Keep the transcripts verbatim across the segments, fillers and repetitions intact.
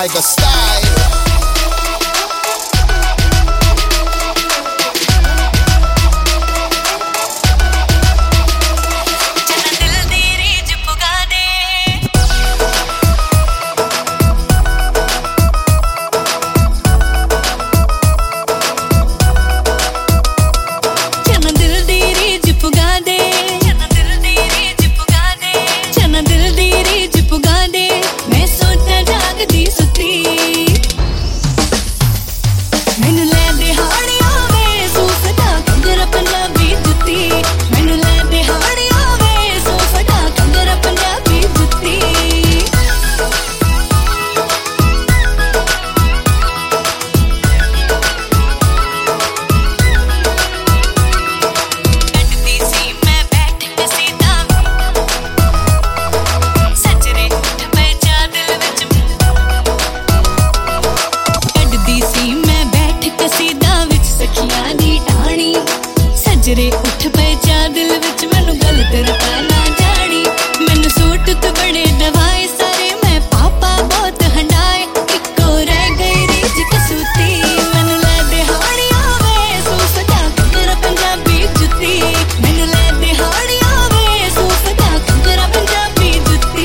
tiger style. सजरे उठ पे चा दिल विच मैनू गल करता ना जानी मैनू सूट ते बड़े दवाए सारे मैं पापा बहुत हंडाए इको रह गई रीज कसूती मैनू ले दिहाड़ी आवे सूफ दा कंगरा पंजाबी जुत्ती मैनू ले दिहाड़ी आवे सूफ दा कंगरा पंजाबी जुत्ती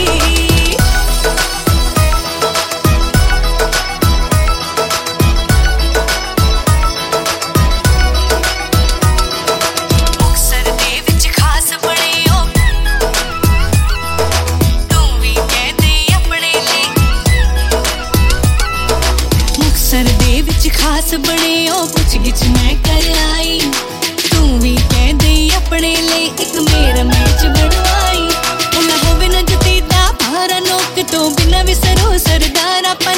खास बने ओ पुछ गिछ मैं कर आई तू भी कह दे अपने ले एक मेरा मैच बनवाई ना होवे ना जती दा भारा नोक तो बिना विसरो सरदार अपन